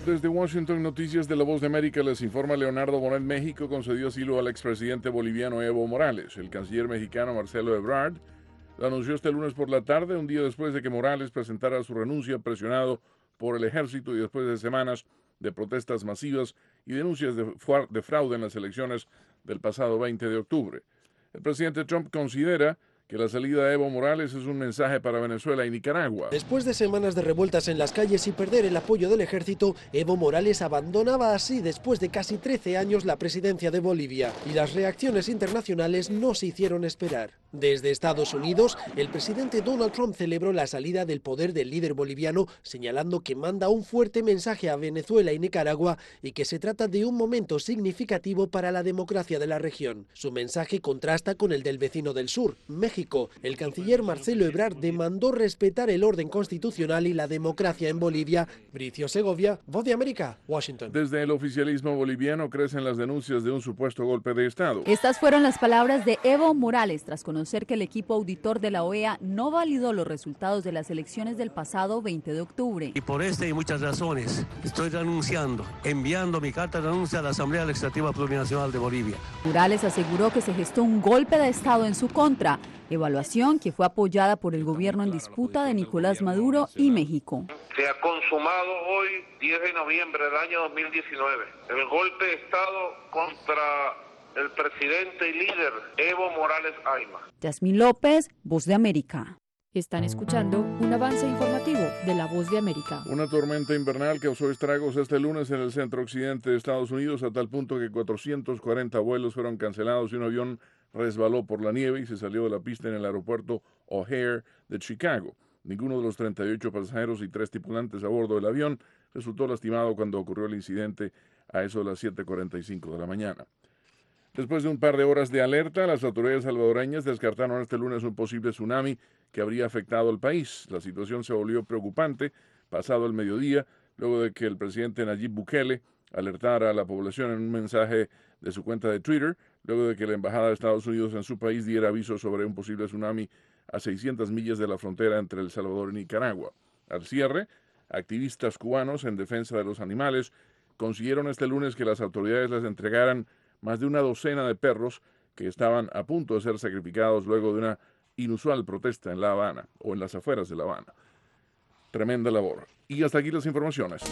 Desde Washington, Noticias de La Voz de América, les informa Leonardo Bonet. México concedió asilo al expresidente boliviano Evo Morales. El canciller mexicano Marcelo Ebrard lo anunció este lunes por la tarde, un día después de que Morales presentara su renuncia presionado por el ejército y después de semanas de protestas masivas y denuncias de fraude en las elecciones del pasado 20 de octubre. El presidente Trump considera que la salida de Evo Morales es un mensaje para Venezuela y Nicaragua. Después de semanas de revueltas en las calles y perder el apoyo del ejército, Evo Morales abandonaba así después de casi 13 años la presidencia de Bolivia, y las reacciones internacionales no se hicieron esperar. Desde Estados Unidos, el presidente Donald Trump celebró la salida del poder del líder boliviano, señalando que manda un fuerte mensaje a Venezuela y Nicaragua y que se trata de un momento significativo para la democracia de la región. Su mensaje contrasta con el del vecino del sur, México. El canciller Marcelo Ebrard demandó respetar el orden constitucional y la democracia en Bolivia. Bricio Segovia, Voz de América, Washington. Desde el oficialismo boliviano crecen las denuncias de un supuesto golpe de Estado. Estas fueron las palabras de Evo Morales tras conocer que el equipo auditor de la OEA no validó los resultados de las elecciones del pasado 20 de octubre. Y por esta y muchas razones estoy renunciando, enviando mi carta de renuncia a la Asamblea Legislativa Plurinacional de Bolivia. Morales aseguró que se gestó un golpe de Estado en su contra, evaluación que fue apoyada por el gobierno en disputa de Nicolás Maduro y México. Se ha consumado hoy, 10 de noviembre del año 2019, el golpe de Estado contra el presidente y líder Evo Morales Ayma. Yasmín López, Voz de América. Están escuchando un avance informativo de La Voz de América. Una tormenta invernal causó estragos este lunes en el centro occidente de Estados Unidos, a tal punto que 440 vuelos fueron cancelados y un avión resbaló por la nieve y se salió de la pista en el aeropuerto O'Hare de Chicago. Ninguno de los 38 pasajeros y 3 tripulantes a bordo del avión resultó lastimado cuando ocurrió el incidente a eso de las 7:45 de la mañana. Después de un par de horas de alerta, las autoridades salvadoreñas descartaron este lunes un posible tsunami que habría afectado al país. La situación se volvió preocupante pasado el mediodía, luego de que el presidente Nayib Bukele alertara a la población en un mensaje de su cuenta de Twitter, luego de que la Embajada de Estados Unidos en su país diera aviso sobre un posible tsunami a 600 millas de la frontera entre El Salvador y Nicaragua. Al cierre, activistas cubanos en defensa de los animales consiguieron este lunes que las autoridades les entregaran más de una docena de perros que estaban a punto de ser sacrificados luego de una inusual protesta en La Habana o en las afueras de La Habana. Tremenda labor. Y hasta aquí las informaciones.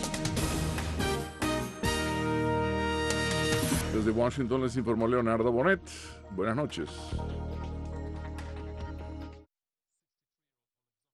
Desde Washington les informó Leonardo Bonet. Buenas noches.